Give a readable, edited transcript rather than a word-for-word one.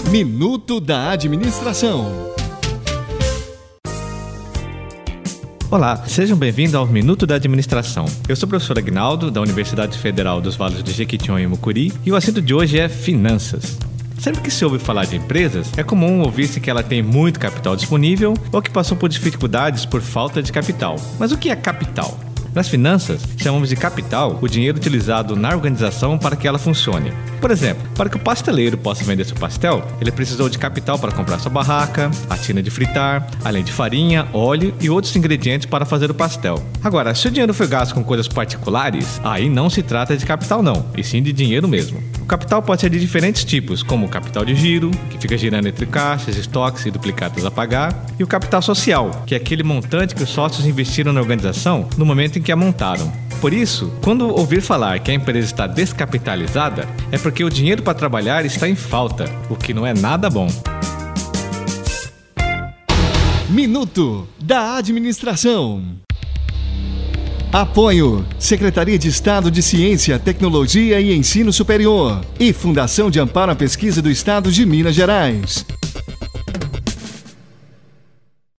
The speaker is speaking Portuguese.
Minuto da Administração. Olá, sejam bem-vindos ao Minuto da Administração. Eu sou o professor Aguinaldo, da Universidade Federal dos Vales do Jequitinhonha e Mucuri, e o assunto de hoje é finanças. Sempre que se ouve falar de empresas, é comum ouvir-se que ela tem muito capital disponível ou que passou por dificuldades por falta de capital. Mas o que é capital? Nas finanças, chamamos de capital o dinheiro utilizado na organização para que ela funcione. Por exemplo, para que o pasteleiro possa vender seu pastel, ele precisou de capital para comprar sua barraca, a tina de fritar, além de farinha, óleo e outros ingredientes para fazer o pastel. Agora, se o dinheiro foi gasto com coisas particulares, aí não se trata de capital não, e sim de dinheiro mesmo. O capital pode ser de diferentes tipos, como o capital de giro, que fica girando entre caixas, estoques e duplicatas a pagar, e o capital social, que é aquele montante que os sócios investiram na organização no momento em que a montaram. Por isso, quando ouvir falar que a empresa está descapitalizada, é porque o dinheiro para trabalhar está em falta, o que não é nada bom. Minuto da Administração. Apoio: Secretaria de Estado de Ciência, Tecnologia e Ensino Superior e Fundação de Amparo à Pesquisa do Estado de Minas Gerais.